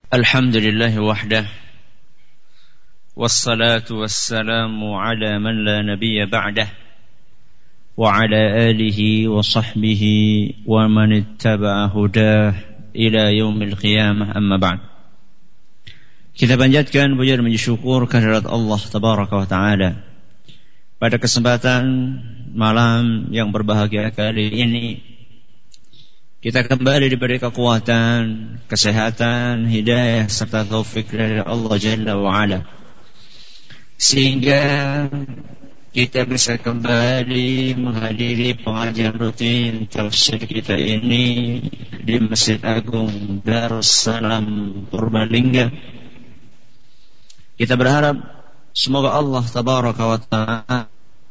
Alhamdulillah wahdah wassalatu wassalamu ala man la nabiyya ba'dah wa ala alihi wa sahbihi wa man ittaba'a hudah ila yaumil qiyamah amma ba'd. Kita panjatkan puja dan syukur kehadirat Allah tabaraka wa taala. Pada kesempatan malam yang berbahagia kali ini kita kembali diberi kekuatan, kesehatan, hidayah serta taufik dari Allah Jalla wa Ala, sehingga kita bisa kembali menghadiri pengajian rutin tafsir kita ini di Masjid Agung Darussalam Purbalingga. Kita berharap semoga Allah tabaraka wa ta'ala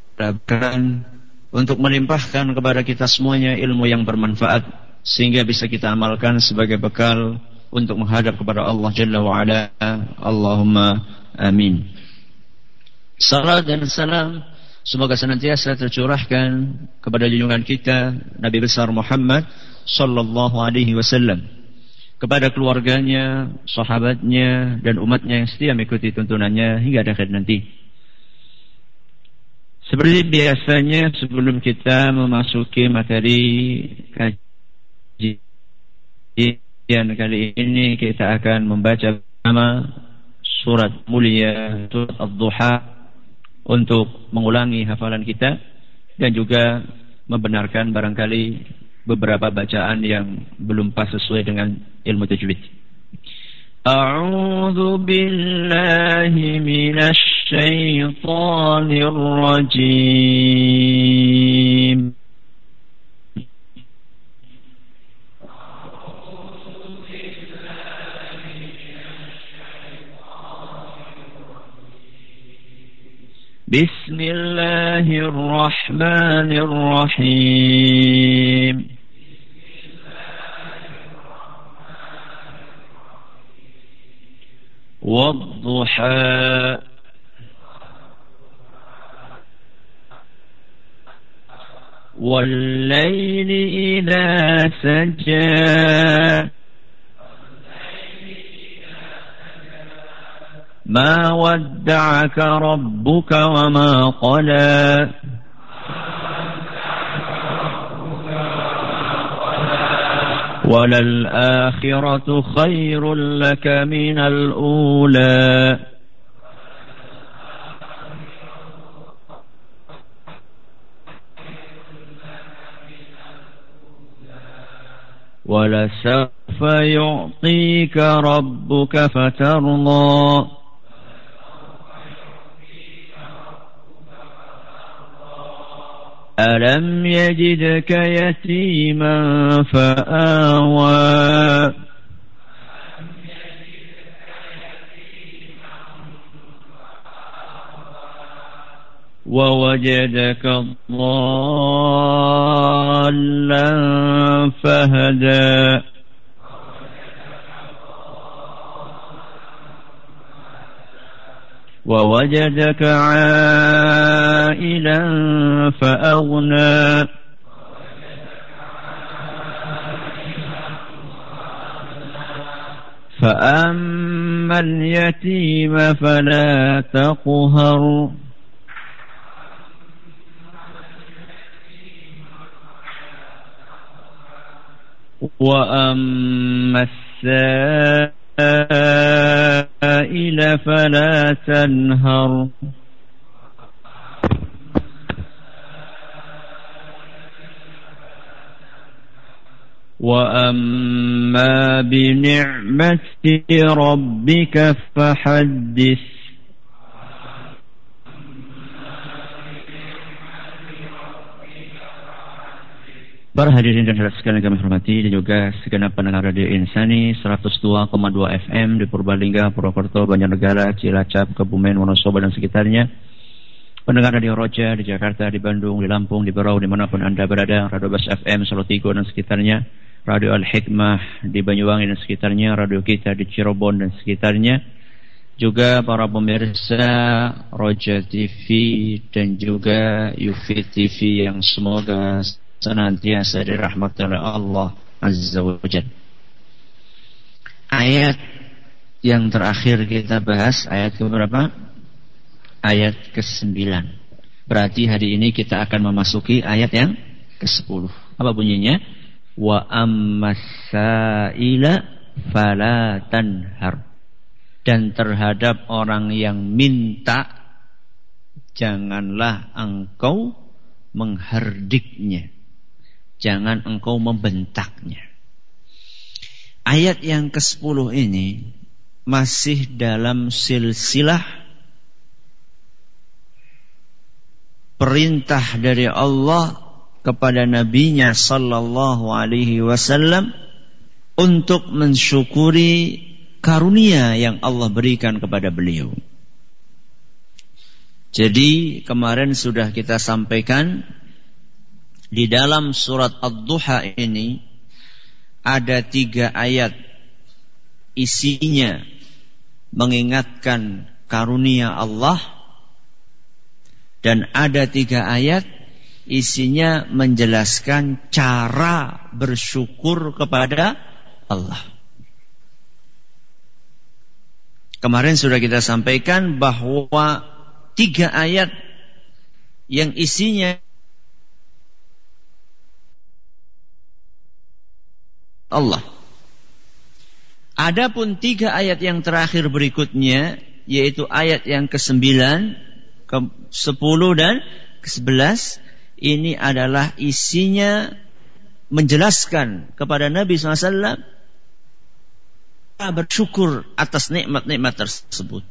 untuk melimpahkan kepada kita semuanya ilmu yang bermanfaat, sehingga bisa kita amalkan sebagai bekal untuk menghadap kepada Allah Jalla wa'ala. Allahumma amin. Salat dan salam semoga senantiasa tercurahkan kepada junjungan kita Nabi besar Muhammad sallallahu alaihi wasallam, kepada keluarganya, sahabatnya dan umatnya yang setia mengikuti tuntunannya hingga akhir nanti. Seperti biasanya, sebelum kita memasuki materi kajian kali ini, kita akan membaca bersama surat mulia, surat Ad-Duha, untuk mengulangi hafalan kita dan juga membenarkan barangkali beberapa bacaan yang belum pas sesuai dengan ilmu tajwid. A'udzu billahi minasy syaithanir rajim. Bismillahirrahmanirrahim. Wad-duha wal-laili idza saja ما ودعك ربك وما قلى وللآخرة خير لك من الأولى ولسوف يعطيك ربك فترضى ألم يجدك يتيما فآوى ووجدك ضالا فهدى ووجدك عائلا فأغنى فأما اليتيم فلا تقهر وأما السائل فلا تنهر وأما بنعمة ربك فحدث. Para hadirin dan hadirat sekalian kami hormati, dan juga segenap pendengar Radio Insani 102,2 FM di Purbalingga, Purwokerto, Banjarnegara, Cilacap, Kebumen, Wonosobo dan sekitarnya. Pendengar Radio Roja di Jakarta, di Bandung, di Lampung, di Berau, dimanapun Anda berada, Radio Bas FM Solotigo dan sekitarnya, Radio Al-Hikmah di Banyuwangi dan sekitarnya, Radio Kita di Cirebon dan sekitarnya, juga para pemirsa Roja TV dan juga Yufi TV yang semoga senantiasa dirahmati oleh Allah Azza wa Jalla. Ayat yang terakhir kita bahas ayat keberapa? Ayat ke-9. Berarti hari ini kita akan memasuki ayat yang ke-10. Apa bunyinya? Wa ammas-sa'ila fala tanhar. Dan terhadap orang yang minta, janganlah engkau menghardiknya. Jangan engkau membentaknya. Ayat yang ke-10 ini masih dalam silsilah perintah dari Allah kepada Nabi-Nya sallallahu alaihi wasallam untuk mensyukuri karunia yang Allah berikan kepada beliau. Jadi kemarin sudah kita sampaikan di dalam surat Ad-Duha ini ada 3 ayat isinya mengingatkan karunia Allah, dan ada 3 ayat isinya menjelaskan cara bersyukur kepada Allah. Kemarin sudah kita sampaikan bahwa 3 ayat yang isinya Allah. Adapun 3 ayat yang terakhir berikutnya, yaitu ayat yang ke-9, ke-10 dan ke-11, ini adalah isinya menjelaskan kepada Nabi SAW bersyukur atas nikmat-nikmat tersebut.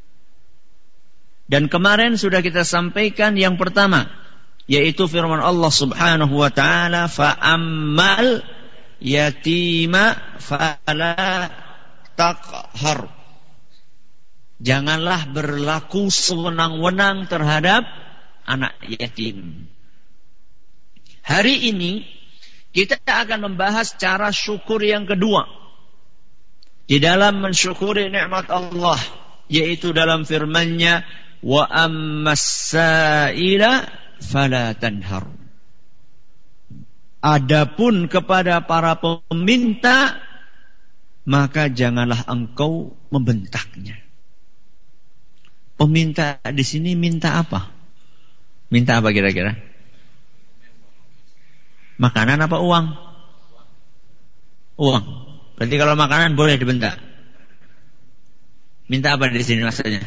Dan kemarin sudah kita sampaikan yang pertama, yaitu firman Allah Subhanahu wa taala, fa'ammal yatima fala taqhar. Janganlah berlaku sewenang-wenang terhadap anak yatim. Hari ini kita akan membahas cara syukur yang kedua di dalam mensyukuri nikmat Allah, yaitu dalam firman-Nya, wa ammas-sa'ila fala tanhar. Adapun kepada para peminta, maka janganlah engkau membentaknya. Peminta di sini minta apa? Minta apa kira-kira? Makanan apa uang? Uang. Berarti kalau makanan boleh dibentak. Minta apa di sini maksudnya?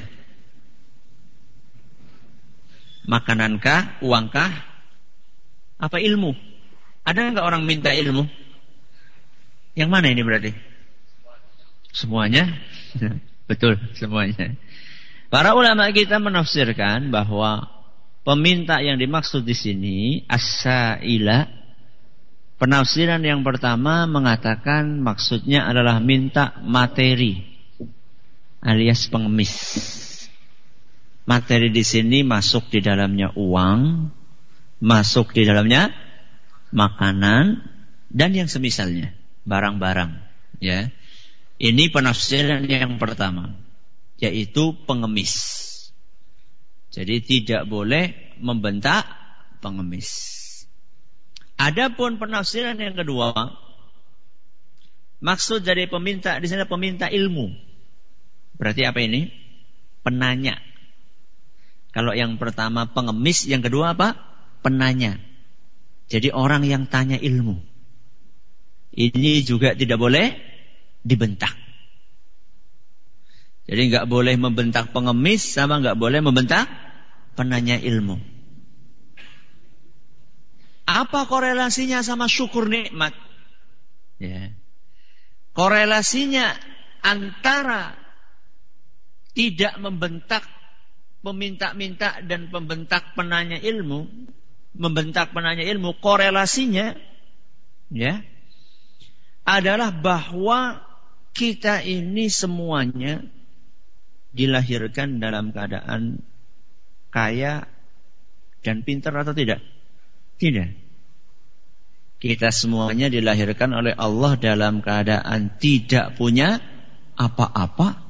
Makanankah, uangkah, apa ilmu? Ada enggak orang minta ilmu? Yang mana ini berarti? Semuanya? Betul, semuanya. Para ulama kita menafsirkan bahwa peminta yang dimaksud di sini as-sa'ila, penafsiran yang pertama mengatakan maksudnya adalah minta materi alias pengemis. Materi di sini masuk di dalamnya uang, masuk di dalamnya makanan dan yang semisalnya, barang-barang, ya. Ini penafsiran yang pertama, yaitu pengemis. Jadi tidak boleh membentak pengemis. Adapun penafsiran yang kedua, maksud dari peminta di sana peminta ilmu. Berarti apa ini? Penanya. Kalau yang pertama pengemis, yang kedua apa? Penanya. Jadi orang yang tanya ilmu. Ini juga tidak boleh dibentak. Jadi enggak boleh membentak pengemis sama enggak boleh membentak penanya ilmu. Apa korelasinya sama syukur nikmat? Ya. Korelasinya antara tidak membentak peminta-minta dan membentak penanya ilmu, membentak penanya ilmu, korelasinya ya adalah bahwa kita ini semuanya dilahirkan dalam keadaan kaya dan pintar atau tidak? Tidak. Kita semuanya dilahirkan oleh Allah dalam keadaan tidak punya apa-apa,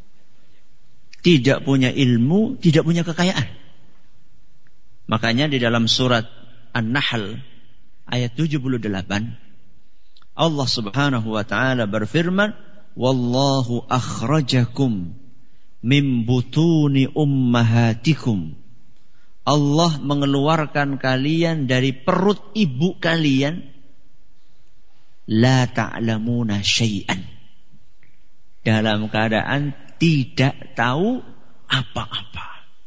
tidak punya ilmu, tidak punya kekayaan. Makanya di dalam surat An-Nahl ayat 78 Allah Subhanahu wa taala berfirman, wallahu akhrajakum min butuni ummahatikum. Allah mengeluarkan kalian dari perut ibu kalian, la ta'lamuna syai'an, dalam keadaan tidak tahu apa-apa.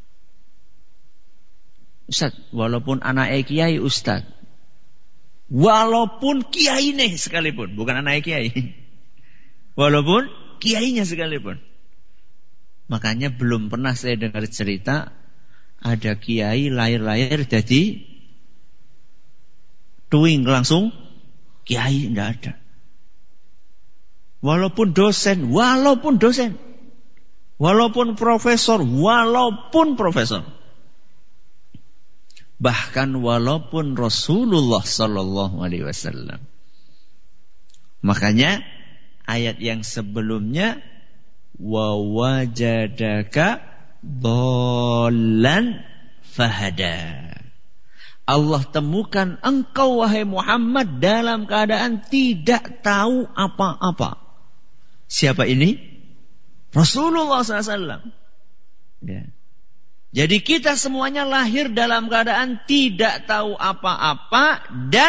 Ustaz, walaupun anak kiai Ustaz, walaupun kiai nih sekalipun, bukan anak kiai, walaupun kiainya sekalipun. Makanya belum pernah saya dengar cerita ada kiai lahir jadi tuing langsung kiai, enggak ada. Walaupun dosen, walaupun profesor, bahkan walaupun Rasulullah sallallahu alaihi wasallam. Makanya ayat yang sebelumnya, wa wajadaka dhallan fahada. Allah temukan engkau wahai Muhammad dalam keadaan tidak tahu apa-apa. Siapa ini? Rasulullah SAW. Ya. Jadi kita semuanya lahir dalam keadaan tidak tahu apa-apa dan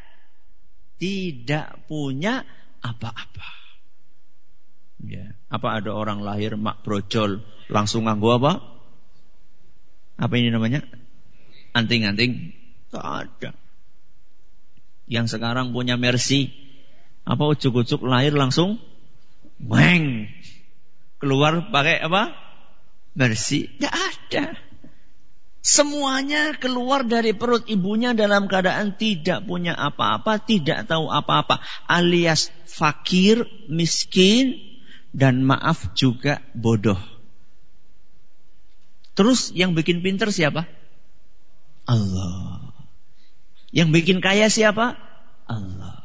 tidak punya apa-apa. Ya. Apa ada orang lahir mak brojol langsung nganggo apa? Apa ini namanya? Anting-anting? Tak ada. Yang sekarang punya Mercy, apa ujuk-ujuk lahir langsung weng keluar pakai apa? Mercy. Tidak ada. Semuanya keluar dari perut ibunya dalam keadaan tidak punya apa-apa, tidak tahu apa-apa, alias fakir, miskin, dan maaf juga bodoh. Terus yang bikin pinter siapa? Allah. Yang bikin kaya siapa? Allah.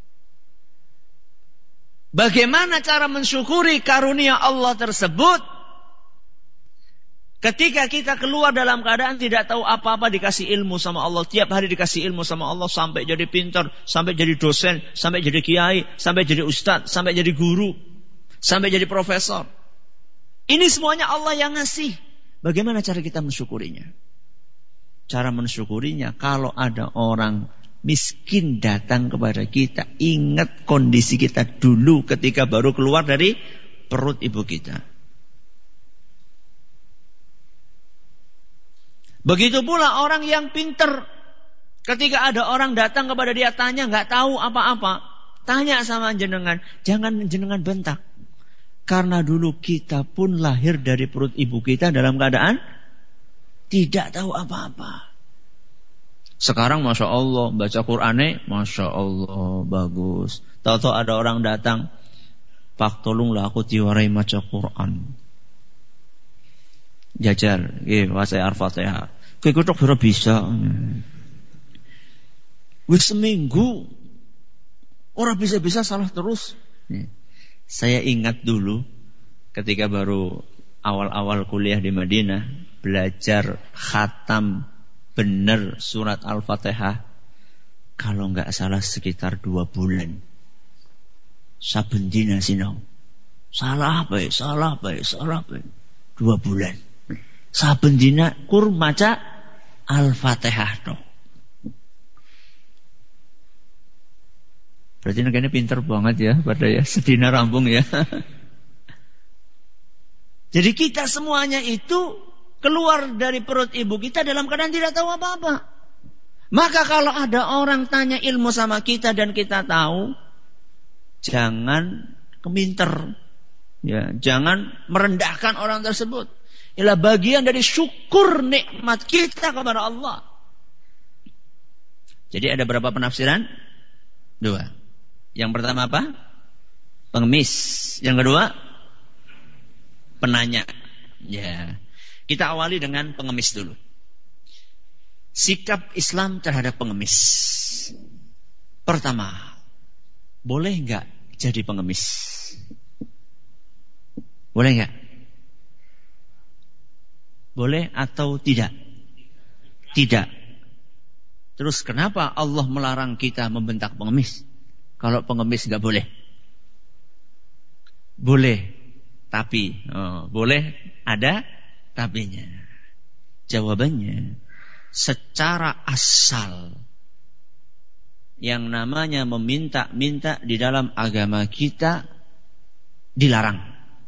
Bagaimana cara mensyukuri karunia Allah tersebut? Ketika kita keluar dalam keadaan tidak tahu apa-apa, dikasih ilmu sama Allah, tiap hari dikasih ilmu sama Allah, sampai jadi pintar, sampai jadi dosen, sampai jadi kiai, sampai jadi ustadz, sampai jadi guru, sampai jadi profesor. Ini semuanya Allah yang ngasih. Bagaimana cara kita mensyukurinya? Cara mensyukurinya, kalau ada orang miskin datang kepada kita, ingat kondisi kita dulu ketika baru keluar dari perut ibu kita. Begitu pula orang yang pinter, ketika ada orang datang kepada dia tanya, nggak tahu apa-apa, tanya sama jenengan, jangan jenengan bentak. Karena dulu kita pun lahir dari perut ibu kita dalam keadaan tidak tahu apa-apa. Sekarang Masya Allah, baca Qur'annya Masya Allah, bagus. Tahu-tahu ada orang datang, Pak tolonglah aku diwarai maca Qur'an. Jajar, wasai Al-Fatihah. Kekutuk sudah bisa. Wis seminggu orang bisa-bisa salah terus. Saya ingat dulu ketika baru awal-awal kuliah di Madinah, belajar khatam benar surat Al-Fatihah, kalau nggak salah sekitar 2 bulan. Saben dina sinau. Salah bae. 2 bulan. Saben dina kur maca Al-Fatihah no. Berarti negara pinter banget ya, pada ya sedina rampung ya. Jadi kita semuanya itu keluar dari perut ibu kita dalam keadaan tidak tahu apa-apa. Maka kalau ada orang tanya ilmu sama kita dan kita tahu, jangan keminter, ya, jangan merendahkan orang tersebut. Ialah bagian dari syukur nikmat kita kepada Allah. Jadi ada berapa penafsiran? 2. Yang pertama apa? Pengemis. Yang kedua, penanya. Ya. Kita awali dengan pengemis dulu. Sikap Islam terhadap pengemis. Pertama, boleh enggak jadi pengemis? Boleh enggak? Boleh atau tidak? Tidak. Terus kenapa Allah melarang kita membentak pengemis? Kalau pengemis enggak boleh. boleh, tapi boleh ada tapinya. Jawabannya, secara asal yang namanya meminta-minta di dalam agama kita dilarang.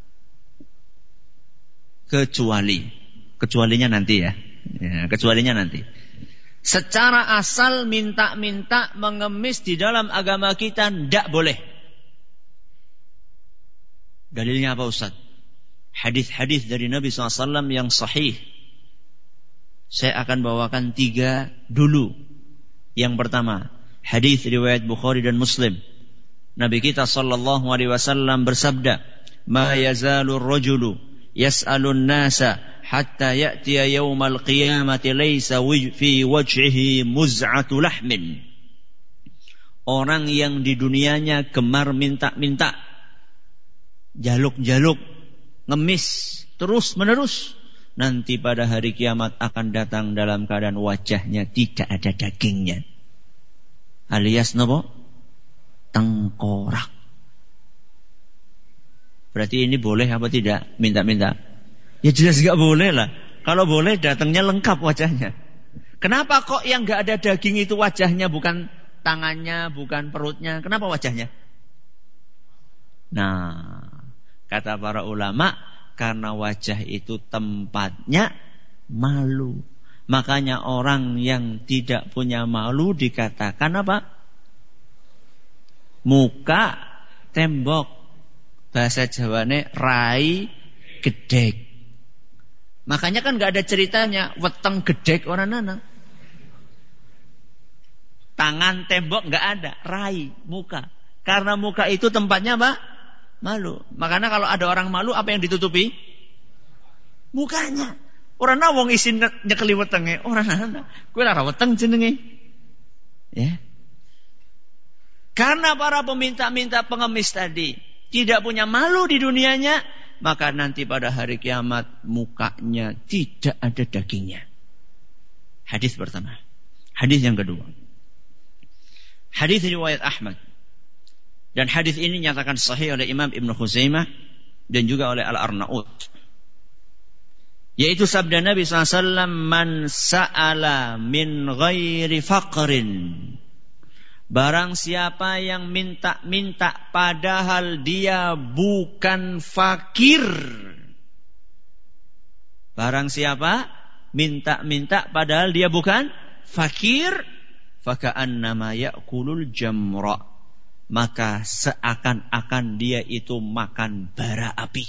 Kecualinya nanti ya, kecualinya nanti. Secara asal minta-minta mengemis di dalam agama kita tidak boleh. Dalilnya apa Ustaz? Hadis-hadis dari Nabi SAW yang sahih. Saya akan bawakan 3 dulu. Yang pertama, hadis riwayat Bukhari dan Muslim. Nabi kita SAW bersabda, "Ma yazalur rajulu yas'alun nasa hatta ya'tiya yawmal qiyamati laysa fi wajhihi muz'atu lahmin." Orang yang di dunianya gemar minta-minta, jaluk-jaluk, ngemis terus menerus, nanti pada hari kiamat akan datang dalam keadaan wajahnya tidak ada dagingnya, alias nopo? Tengkorak. Berarti ini boleh apa tidak minta-minta? Ya jelas gak boleh lah. Kalau boleh datangnya lengkap wajahnya. Kenapa kok yang gak ada daging itu wajahnya, bukan tangannya, bukan perutnya? Kenapa wajahnya? Nah, kata para ulama, karena wajah itu tempatnya malu. Makanya orang yang tidak punya malu dikatakan apa? Muka tembok. Bahasa Jawane rai gedek. Makanya kan gak ada ceritanya weteng gedek orang nana. Tangan tembok gak ada, rai muka. Karena muka itu tempatnya apa? Malu. Makanya kalau ada orang malu, apa yang ditutupi? Mukanya. Orang na wong isin nyekeli wetenge, orang nana. Kowe ora weteng jenenge. Ya. Karena para peminta-minta pengemis tadi tidak punya malu di dunianya, maka nanti pada hari kiamat mukanya tidak ada dagingnya. Hadis pertama. Hadis yang kedua. Hadis riwayat Ahmad. Dan hadis ini nyatakan sahih oleh Imam Ibn Khuzaimah dan juga oleh Al-Arnaud. Yaitu sabda Nabi SAW, "Man sa'ala min ghairi faqrin." Barang siapa yang minta-minta padahal dia bukan fakir. Barang siapa minta-minta padahal dia bukan fakir, faka'annama ya'kulul jamra, maka seakan-akan dia itu makan bara api.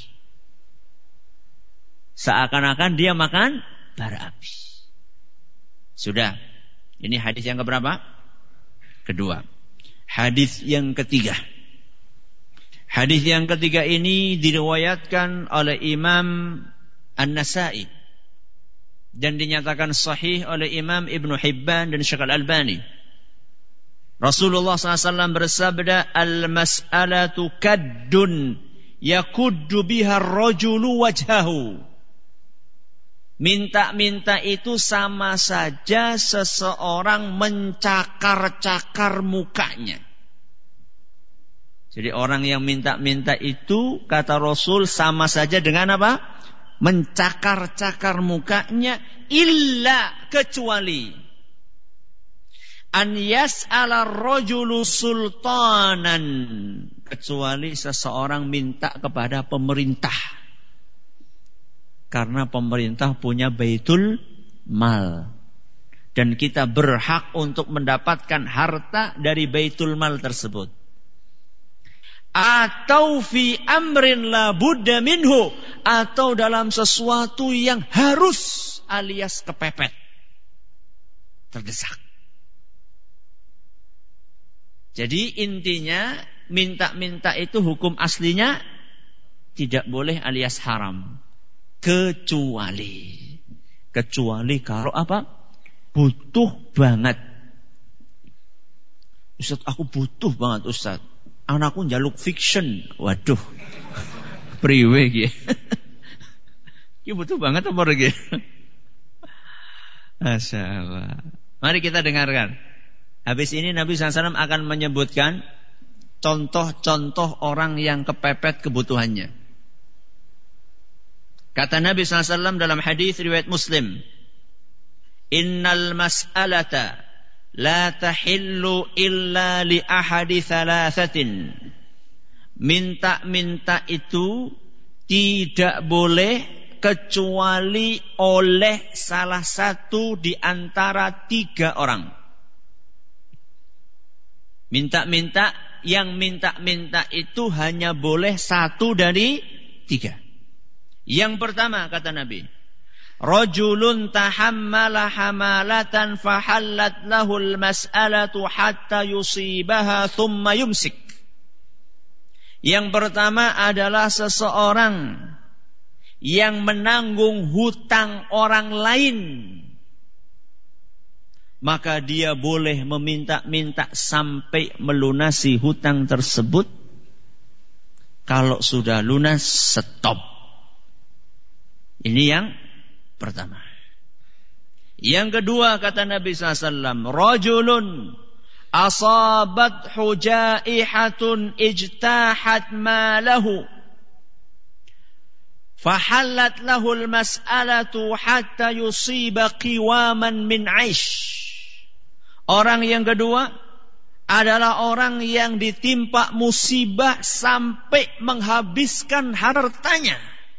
Seakan-akan dia makan bara api. Sudah. Ini hadis yang keberapa? Kedua. Hadis yang ketiga. Hadis yang ketiga ini diriwayatkan oleh Imam An-Nasa'i dan dinyatakan sahih oleh Imam Ibn Hibban dan Syekh Al-Albani. Rasulullah SAW bersabda, "Al-mas'alatu kaddun yakuddu biha ar-rajulu wajhahu." Minta-minta itu sama saja seseorang mencakar-cakar mukanya. Jadi orang yang minta-minta itu, kata Rasul, sama saja dengan apa? Mencakar-cakar mukanya, illa, kecuali an yas'ala ar-rajulu sultanan, kecuali seseorang minta kepada pemerintah. Karena pemerintah punya baitul mal. Dan kita berhak untuk mendapatkan harta dari baitul mal tersebut. Atau fi amrin la budda minhu, atau dalam sesuatu yang harus alias kepepet. Terdesak. Jadi intinya minta-minta itu hukum aslinya tidak boleh alias haram. Kecuali kalau apa? Butuh banget. Ustaz, aku butuh banget Ustaz. Anakku njaluk fiction. Waduh. Priwe iki. Iki butuh banget apa lagi? Masyaallah. Mari kita dengarkan. Habis ini Nabi SAW akan menyebutkan contoh-contoh orang yang kepepet kebutuhannya. Kata Nabi SAW dalam hadis riwayat Muslim, Innal mas'alata la tahillu illa li ahadi thalathatin. Minta-minta itu tidak boleh kecuali oleh salah satu di antara 3 orang. Minta-minta, yang minta-minta itu hanya boleh 1 dari 3. Yang pertama kata Nabi, rajulun tahammala hamalatan fahallat lahul mas'alatu hatta yusibaha thumma yumsik. Yang pertama adalah seseorang yang menanggung hutang orang lain, maka dia boleh meminta-minta sampai melunasi hutang tersebut. Kalau sudah lunas, stop. Ini yang pertama. Yang kedua kata Nabi SAW, rajulun asabathu jaihatun ijtahat malahu fahallat lahul mas'alatu hatta yusiba qiwaman min aish. Orang yang kedua adalah orang yang ditimpa musibah sampai menghabiskan hartanya.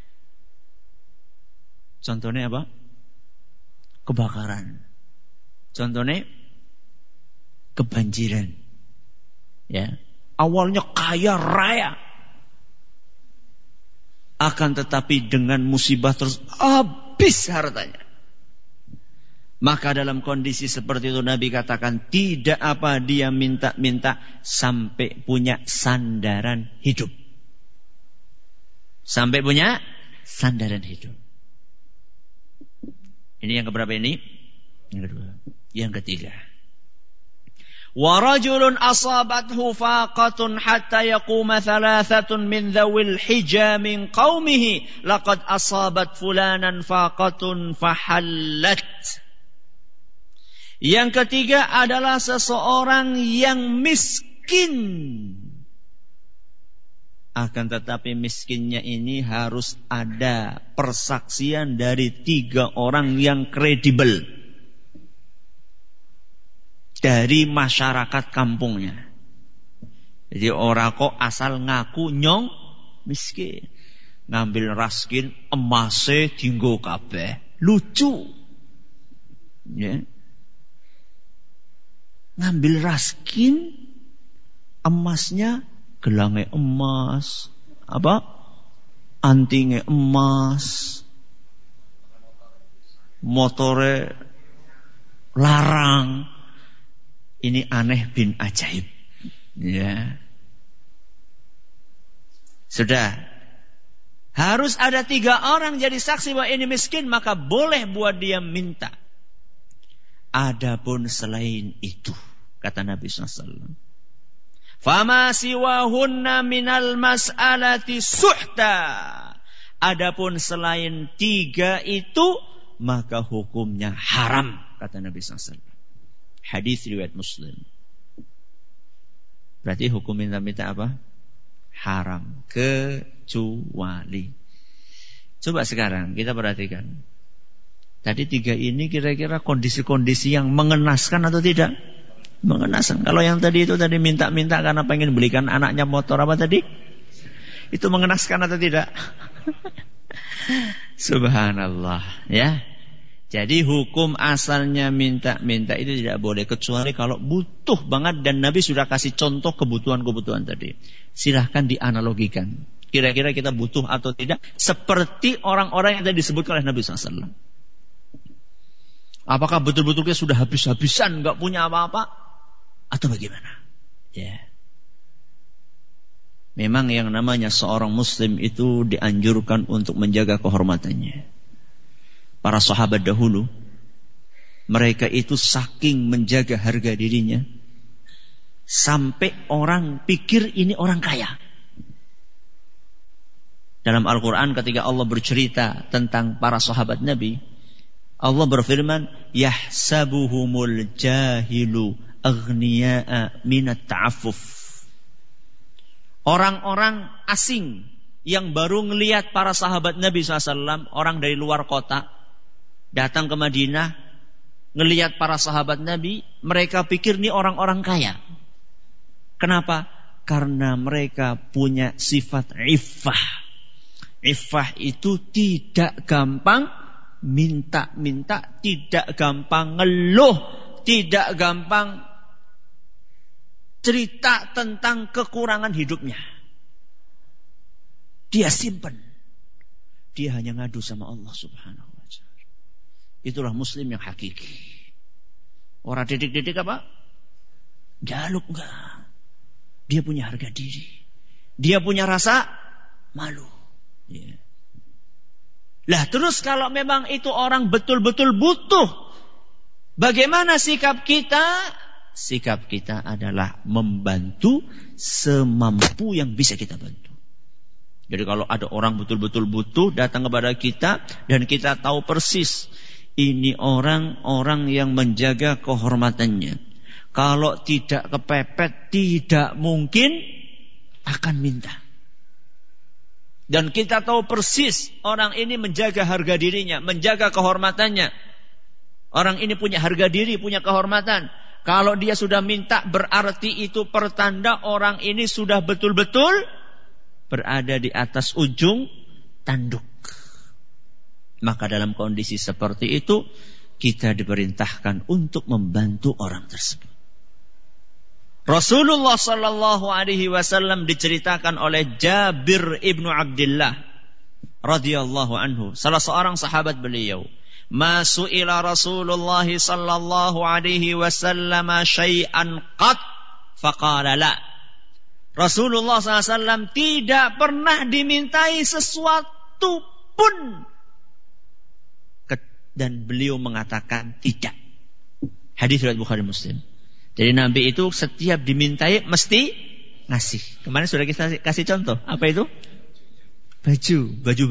Contohnya apa? Kebakaran. Contohnya kebanjiran. Ya. Awalnya kaya raya, akan tetapi dengan musibah terus habis hartanya. Maka dalam kondisi seperti itu Nabi katakan, tidak apa dia minta-minta sampai punya sandaran hidup. Sampai punya sandaran hidup. Ini yang keberapa ini? Yang kedua. Yang ketiga. Wa rajulun asabathu faqatun hatta yaquma thalathatun min dhawil hija min qaumihi laqad asabat fulanan faqatun fahallat. Yang ketiga adalah seseorang yang miskin. Akan tetapi miskinnya ini harus ada persaksian dari 3 orang yang kredibel dari masyarakat kampungnya. Jadi orang kok asal ngaku nyong miskin, ngambil raskin emase dinggo kabeh, lucu. Ya. Ngambil raskin emasnya, gelangnya emas, apa? Antingnya emas, motore larang. Ini aneh bin ajaib. Ya. Sudah. Harus ada 3 orang jadi saksi bahwa ini miskin, maka boleh buat dia minta. Adapun selain itu, kata Nabi SAW, fama siwahunna minal mas'alati suhta. Adapun selain 3 itu, maka hukumnya haram, kata Nabi SAW. Hadis riwayat Muslim. Berarti hukum minta-minta apa? Haram. Kecuali. Coba sekarang kita perhatikan. Tadi 3 ini kira-kira kondisi-kondisi yang mengenaskan atau tidak? Mengenaskan. Kalau yang tadi itu tadi minta-minta karena pengen belikan anaknya motor apa tadi? Itu mengenaskan atau tidak? Subhanallah, ya. Jadi hukum asalnya minta-minta itu tidak boleh kecuali kalau butuh banget dan Nabi sudah kasih contoh kebutuhan-kebutuhan tadi. Silahkan dianalogikan. Kira-kira kita butuh atau tidak seperti orang-orang yang tadi disebutkan oleh Nabi SAW. Apakah betul-betul kita sudah habis-habisan, gak punya apa-apa? Atau bagaimana? Ya. Memang yang namanya seorang muslim itu dianjurkan untuk menjaga kehormatannya. Para sahabat dahulu, mereka itu saking menjaga harga dirinya, sampai orang pikir ini orang kaya. Dalam Al-Quran ketika Allah bercerita tentang para sahabat Nabi, Allah berfirman, yahsabuhumul jahilu aghniya'a minat ta'affuf. Orang-orang asing yang baru ngelihat para sahabat Nabi SAW, orang dari luar kota, datang ke Madinah, ngelihat para sahabat Nabi, mereka pikir ini orang-orang kaya. Kenapa? Karena mereka punya sifat iffah. Iffah itu tidak gampang minta-minta, tidak gampang ngeluh, tidak gampang cerita tentang kekurangan hidupnya. Dia simpen. Dia hanya ngadu sama Allah Subhanahu wa ta'ala. Itulah muslim yang hakiki. Orang didik-didik apa? Jaluk enggak. Dia punya harga diri. Dia punya rasa malu. Ya. Lah terus kalau memang itu orang betul-betul butuh, bagaimana sikap kita? Sikap kita adalah membantu semampu yang bisa kita bantu. Jadi kalau ada orang betul-betul butuh datang kepada kita dan kita tahu persis ini orang-orang yang menjaga kehormatannya. Kalau tidak kepepet tidak mungkin akan minta. Dan kita tahu persis orang ini menjaga harga dirinya, menjaga kehormatannya. Orang ini punya harga diri, punya kehormatan. Kalau dia sudah minta berarti itu pertanda orang ini sudah betul-betul berada di atas ujung tanduk. Maka dalam kondisi seperti itu kita diperintahkan untuk membantu orang tersebut. Rasulullah sallallahu alaihi wasallam diceritakan oleh Jabir ibnu Abdullah radhiyallahu anhu, salah seorang sahabat beliau. Ma su'ila Rasulullah sallallahu alaihi wasallam syai'an qat faqala la. Rasulullah SAW tidak pernah dimintai sesuatu pun dan beliau mengatakan tidak. Hadis riwayat Bukhari Muslim. Jadi Nabi itu setiap dimintai mesti ngasih. Kemarin sudah kita kasih contoh. Apa itu? Baju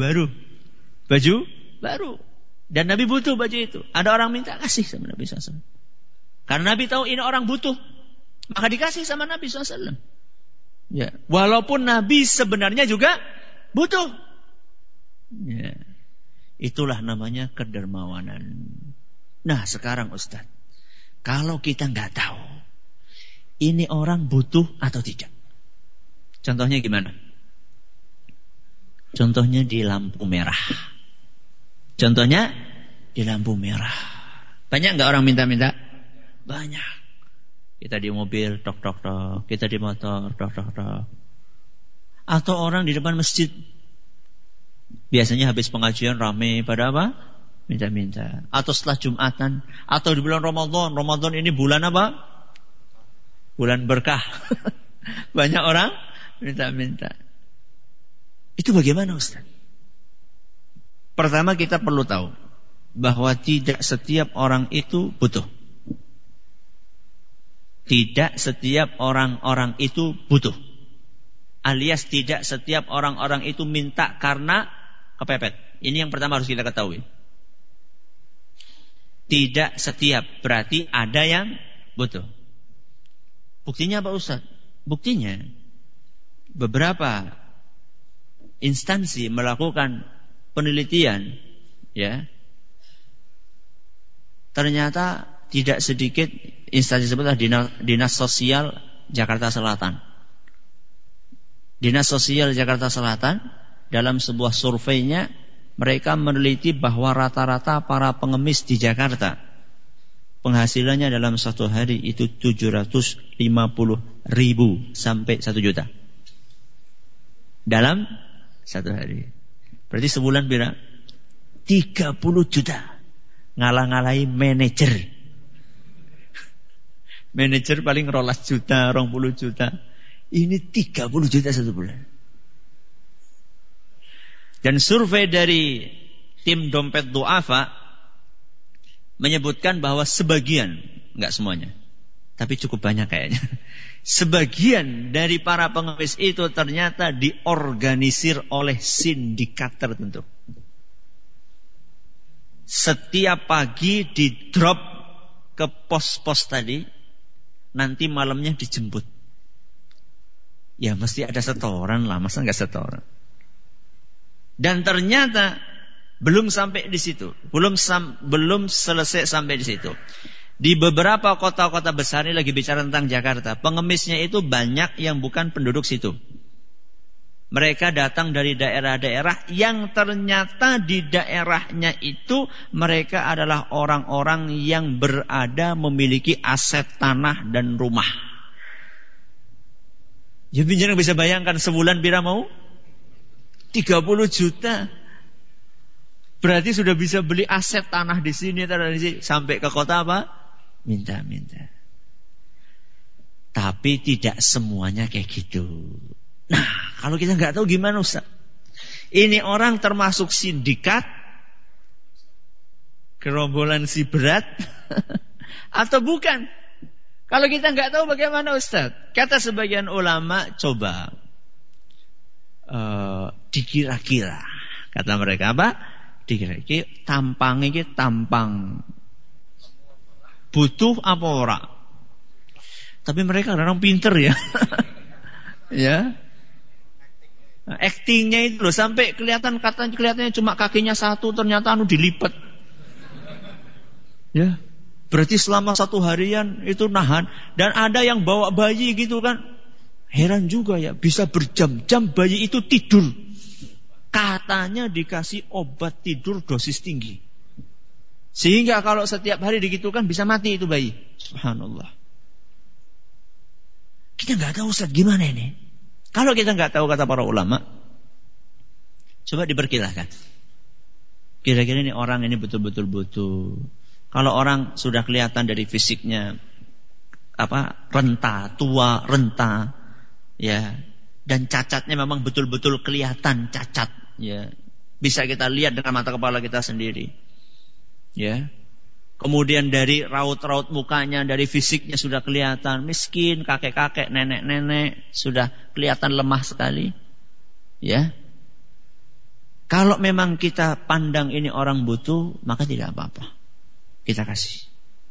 baru. Dan Nabi butuh baju itu. Ada orang minta, kasih sama Nabi SAW. Karena Nabi tahu ini orang butuh, maka dikasih sama Nabi SAW. Ya, walaupun Nabi sebenarnya juga butuh. Ya, itulah namanya kedermawanan. Nah sekarang Ustaz, kalau kita nggak tahu ini orang butuh atau tidak, contohnya gimana? Contohnya di lampu merah. Banyak nggak orang minta-minta? Banyak. Kita di mobil, tok. Kita di motor, tok. Atau orang di depan masjid. Biasanya habis pengajian rame pada apa? Minta-minta. Atau setelah Jumatan. Atau di bulan Ramadan. Ramadan ini bulan apa? Bulan berkah. Banyak orang minta-minta. Itu bagaimana Ustaz? Pertama kita perlu tahu bahwa tidak setiap orang itu butuh. Tidak setiap orang-orang itu butuh. Alias tidak setiap orang-orang itu minta karena kepepet. Ini yang pertama harus kita ketahui. Tidak setiap, berarti ada yang butuh. Buktinya apa Ustaz? Buktinya beberapa instansi melakukan penelitian, ya. Ternyata tidak sedikit instansi seperti Dinas Sosial Jakarta Selatan. Dinas Sosial Jakarta Selatan dalam sebuah surveinya mereka meneliti bahwa rata-rata para pengemis di Jakarta penghasilannya dalam satu hari itu 750.000 sampai 1 juta. Dalam satu hari. Berarti sebulan berapa? 30 juta. Ngalah-ngalahi manajer. Manajer paling 12 juta, 20 juta. Ini 30 juta satu bulan. Dan survei dari tim dompet du'afa menyebutkan bahwa sebagian, enggak semuanya, tapi cukup banyak kayaknya, sebagian dari para pengemis itu ternyata diorganisir oleh sindikat tertentu. Setiap pagi di drop ke pos-pos tadi, nanti malamnya dijemput. Ya mesti ada setoran lah, masa nggak setoran? Dan ternyata belum sampai di situ, belum selesai sampai di situ. Di beberapa kota-kota besar, ini lagi bicara tentang Jakarta, pengemisnya itu banyak yang bukan penduduk situ. Mereka datang dari daerah-daerah yang ternyata di daerahnya itu mereka adalah orang-orang yang berada memiliki aset tanah dan rumah. Ya pinjang bisa bayangkan sebulan pira mau? 30 juta. Berarti sudah bisa beli aset tanah di sini, sampai ke kota apa? Minta-minta. Tapi tidak semuanya kayak gitu. Nah, kalau kita nggak tahu gimana Ustaz? Ini orang termasuk sindikat, gerombolan si berat, atau bukan? Kalau kita nggak tahu bagaimana Ustaz? Kata sebagian ulama, coba dikira-kira. Kata mereka apa? Dikira-kira tampang ini tampang butuh apa ora? Tapi mereka orang pinter ya. Ya. Actingnya itu loh, sampai kelihatannya cuma kakinya satu, ternyata dilipat. Ya. Berarti selama 1 harian itu nahan. Dan ada yang bawa bayi gitu kan. Heran juga ya, bisa berjam-jam bayi itu tidur. Katanya dikasih obat tidur dosis tinggi. Sehingga kalau setiap hari digitukan bisa mati itu bayi. Subhanallah. Kita nggak tahu Ustaz gimana ini. Kalau kita nggak tahu kata para ulama, coba diperkirakan. Kira-kira ini orang ini betul-betul butuh. Kalau orang sudah kelihatan dari fisiknya renta, tua, renta, ya, dan cacatnya memang betul-betul kelihatan cacat, ya. Bisa kita lihat dengan mata kepala kita sendiri. Ya. Kemudian dari raut-raut mukanya, dari fisiknya sudah kelihatan miskin, kakek-kakek, nenek-nenek, sudah kelihatan lemah sekali. Ya. Kalau memang kita pandang ini orang butuh, maka tidak apa-apa. Kita kasih.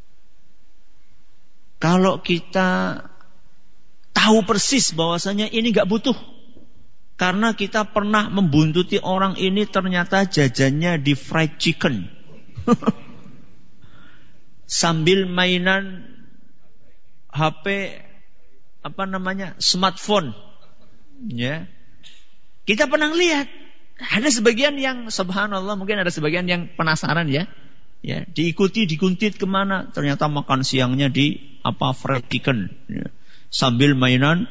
Kalau kita tahu persis bahwasanya ini gak butuh, karena kita pernah membuntuti orang ini, ternyata jajannya di fried chicken. Sambil mainan HP smartphone. Ya. Kita pernah lihat. Ada sebagian yang subhanallah, mungkin ada sebagian yang penasaran ya. Ya, diikuti, dikuntit kemana? Ternyata makan siangnya di fried chicken. Ya. Sambil mainan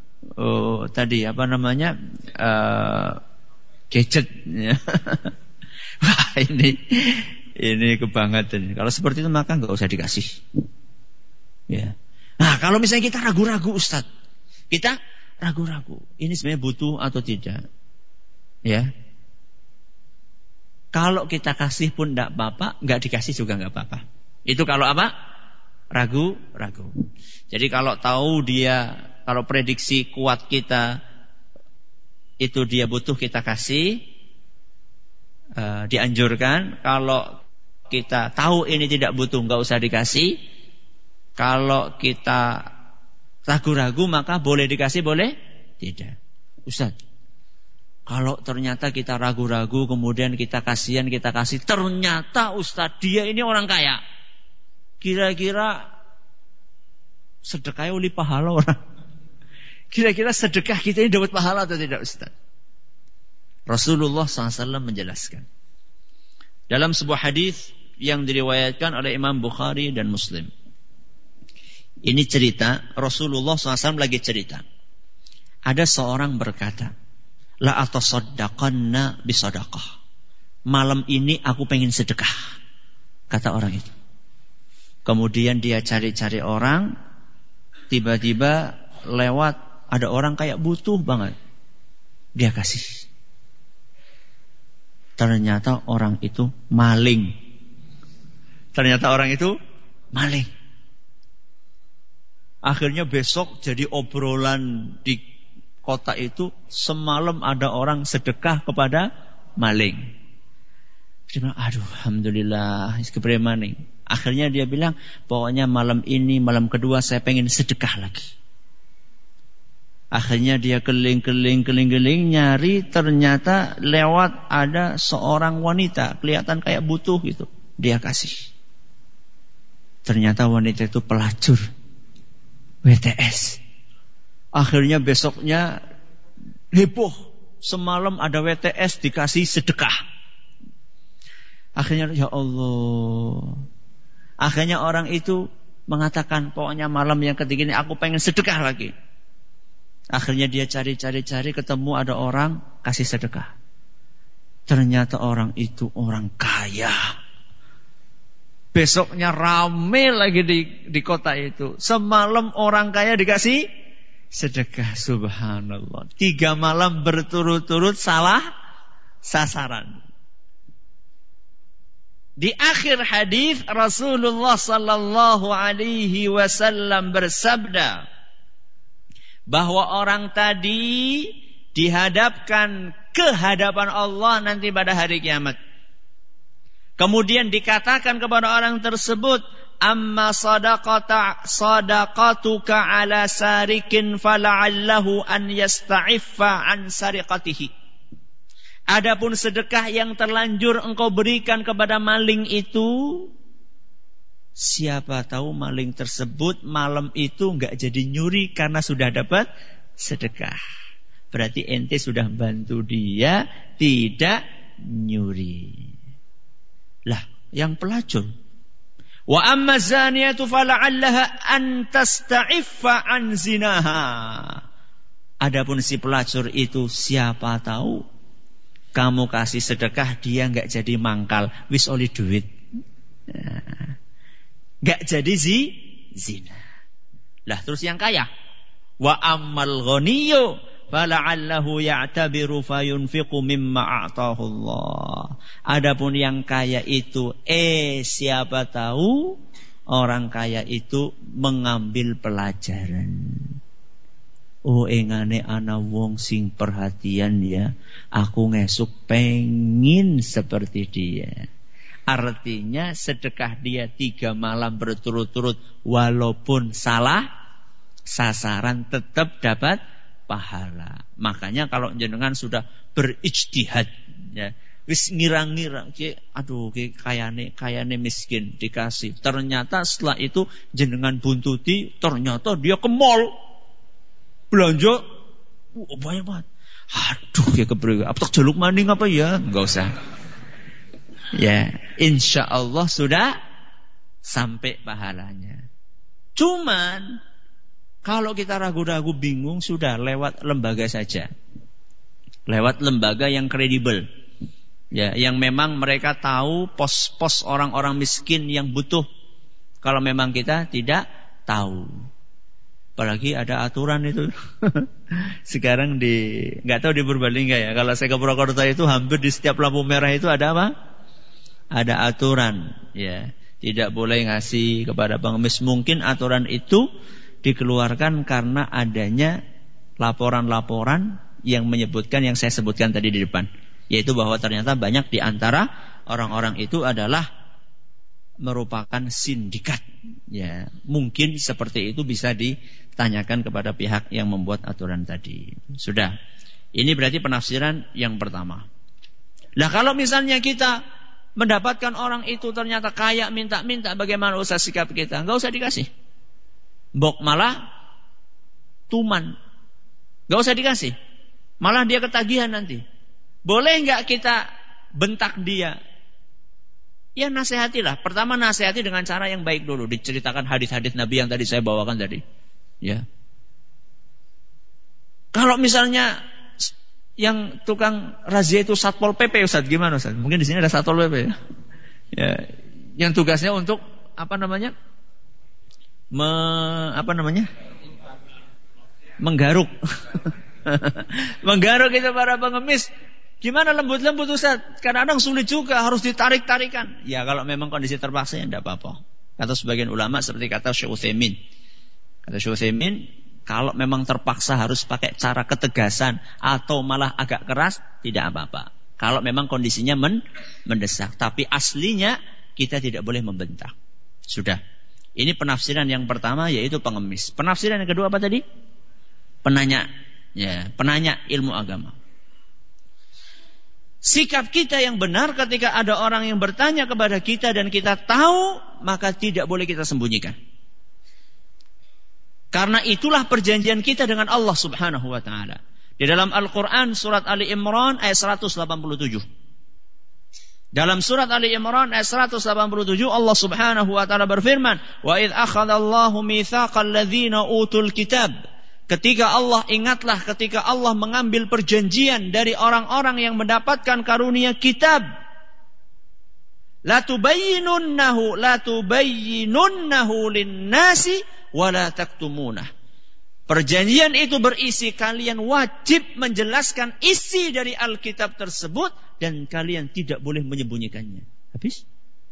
gadget. Ya. Wah, ini kebangetan. Kalau seperti itu maka nggak usah dikasih. Ya. Nah, kalau misalnya kita ragu-ragu Ustaz, kita ragu-ragu, ini sebenarnya butuh atau tidak? Ya. Kalau kita kasih pun tidak apa-apa, nggak dikasih juga nggak apa-apa. Itu kalau apa? Ragu-ragu. Jadi kalau kalau prediksi kuat kita itu dia butuh, kita kasih, dianjurkan. Kalau kita tahu ini tidak butuh, nggak usah dikasih. Kalau kita ragu-ragu, maka boleh dikasih, boleh tidak. Ustaz, kalau ternyata kita ragu-ragu, kemudian kita kasihan, kita kasih, ternyata Ustaz dia ini orang kaya, kira-kira sedekahnya oleh pahala orang? Kira-kira sedekah kita ini dapat pahala atau tidak Ustaz? Rasulullah SAW menjelaskan dalam sebuah hadis yang diriwayatkan oleh Imam Bukhari dan Muslim. Ini cerita Rasulullah SAW lagi cerita. Ada seorang berkata, la atasaddaqanna bisadaqah. Malam ini aku pengen sedekah, kata orang itu. Kemudian dia cari-cari orang, tiba-tiba lewat ada orang kayak butuh banget, dia kasih. Ternyata orang itu maling. Akhirnya besok jadi obrolan di kota itu, semalam ada orang sedekah kepada maling. Dia bilang, aduh, alhamdulillah, kepremaning. Akhirnya dia bilang, pokoknya malam ini, malam kedua saya pengen sedekah lagi. Akhirnya dia keliling nyari, ternyata lewat ada seorang wanita, kelihatan kayak butuh gitu. Dia kasih. Ternyata wanita itu pelacur WTS. Akhirnya besoknya heboh, semalam ada WTS dikasih sedekah. Akhirnya ya Allah. Akhirnya orang itu mengatakan, pokoknya malam yang ketiga ini aku pengen sedekah lagi. Akhirnya dia cari ketemu ada orang kasih sedekah. Ternyata orang itu orang kaya. Besoknya rame lagi di kota itu. Semalam orang kaya dikasih sedekah. Subhanallah. 3 malam berturut-turut salah sasaran. Di akhir hadis Rasulullah sallallahu alaihi wasallam bersabda bahwa orang tadi dihadapkan ke hadapan Allah nanti pada hari kiamat. Kemudian dikatakan kepada orang tersebut, amma sadaqatuka ala sarikin fala'allahu an yasta'iffa an sariqatihi. Adapun sedekah yang terlanjur engkau berikan kepada maling itu, siapa tahu maling tersebut malam itu enggak jadi nyuri karena sudah dapat sedekah. Berarti ente sudah bantu dia tidak nyuri. Lah, yang pelacur. Wa amma zaniyatu fala'allaha an tasta'iffa an zinaha. Adapun si pelacur itu siapa tahu kamu kasih sedekah dia enggak jadi mangkal, wis oli duit. Enggak jadi zina. Lah terus yang kaya, wa ammal ghaniyyu fala'allahu ya'tabiru fayunfiqu mimma a'tahu Allah. Adapun yang kaya itu siapa tahu orang kaya itu mengambil pelajaran. Oh engane ana wong sing perhatian ya, aku ngesuk pengin seperti dia. Artinya sedekah dia 3 malam berturut-turut walaupun salah sasaran tetap dapat pahala. Makanya kalau jenengan sudah berijtihad ya, wis ngirang-ngirang aduh kayane miskin dikasih. Ternyata setelah itu jenengan buntuti, ternyata dia ke mall belanja banyak banget. Aduh ya kepriwe, apa tak jaluk maning apa ya? Enggak usah. Ya, insyaallah sudah sampai pahalanya. Cuman kalau kita ragu-ragu bingung, sudah lewat lembaga saja. Lewat lembaga yang kredibel. Ya, yang memang mereka tahu pos-pos orang-orang miskin yang butuh. Kalau memang kita tidak tahu. Apalagi ada aturan itu. Sekarang enggak tahu di Purbalingga ya. Kalau saya ke Purwokerto itu hampir di setiap lampu merah itu ada apa? Ada aturan, ya. Tidak boleh ngasih kepada pengemis. Mungkin aturan itu dikeluarkan karena adanya laporan-laporan yang menyebutkan yang saya sebutkan tadi di depan, yaitu bahwa ternyata banyak di antara orang-orang itu adalah merupakan sindikat. Ya, mungkin seperti itu bisa ditanyakan kepada pihak yang membuat aturan tadi. Sudah. Ini berarti penafsiran yang pertama. Lah kalau misalnya kita mendapatkan orang itu ternyata kaya minta-minta, bagaimana usaha sikap kita? Enggak usah dikasih. Mbok malah tuman. Enggak usah dikasih. Malah dia ketagihan nanti. Boleh enggak kita bentak dia? Ya nasihatilah. Pertama nasihati dengan cara yang baik dulu. Diceritakan hadis-hadis Nabi yang tadi saya bawakan tadi. Ya. Kalau misalnya yang tukang razia itu Satpol PP Ustaz, gimana Ustaz? Mungkin di sini ada Satpol PP ya. Ya. Yang tugasnya untuk menggaruk. Menggaruk itu para pengemis. Gimana lembut-lembut Ustaz? Kadang-kadang sulit juga, harus ditarik-tarikan. Ya kalau memang kondisi terpaksa ya tidak apa-apa. Kata sebagian ulama seperti kata Syekh Utsaimin. Kata Syekh Utsaimin, kalau memang terpaksa harus pakai cara ketegasan atau malah agak keras, tidak apa-apa. Kalau memang kondisinya mendesak. Tapi aslinya kita tidak boleh membentak. Sudah. Ini penafsiran yang pertama yaitu pengemis. Penafsiran yang kedua apa tadi? penanya ilmu agama. Sikap kita yang benar ketika ada orang yang bertanya kepada kita dan kita tahu, maka tidak boleh kita sembunyikan. Karena itulah perjanjian kita dengan Allah Subhanahu wa taala. Di dalam Al-Qur'an surat Ali Imran ayat 187. Dalam surat Ali Imran ayat 187 Allah Subhanahu wa taala berfirman, "Wa idz akhadallahu mitsaqal ladzina utul kitab." Ingatlah ketika Allah mengambil perjanjian dari orang-orang yang mendapatkan karunia kitab. La tubayyinunnahu lin-nasi wa la taktumunah. Perjanjian itu berisi kalian wajib menjelaskan isi dari Alkitab tersebut dan kalian tidak boleh menyembunyikannya. Habis?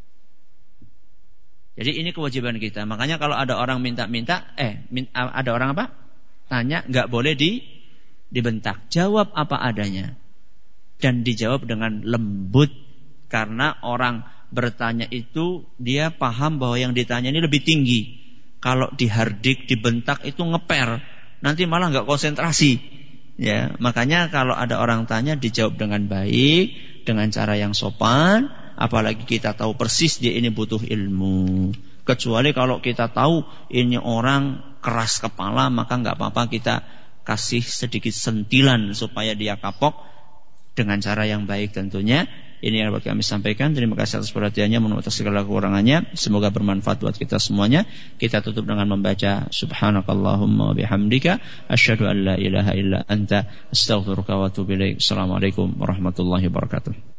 Jadi ini kewajiban kita. Makanya kalau ada orang ada orang apa? Tanya, enggak boleh dibentak. Jawab apa adanya. Dan dijawab dengan lembut. Karena orang bertanya itu dia paham bahwa yang ditanya ini lebih tinggi. Kalau dihardik, dibentak itu ngeper, nanti malah nggak konsentrasi. Ya, makanya kalau ada orang tanya dijawab dengan baik, dengan cara yang sopan. Apalagi kita tahu persis dia ini butuh ilmu. Kecuali kalau kita tahu ini orang keras kepala, maka nggak apa-apa kita kasih sedikit sentilan supaya dia kapok dengan cara yang baik tentunya. Ini yang dapat kami sampaikan. Terima kasih atas perhatiannya, mohon maaf atas segala kekurangannya. Semoga bermanfaat buat kita semuanya. Kita tutup dengan membaca Subhanakallahumma wa bihamdika asyhadu an la ilaha illa anta astaghfiruka wa atubu ilaik. Assalamualaikum warahmatullahi wabarakatuh.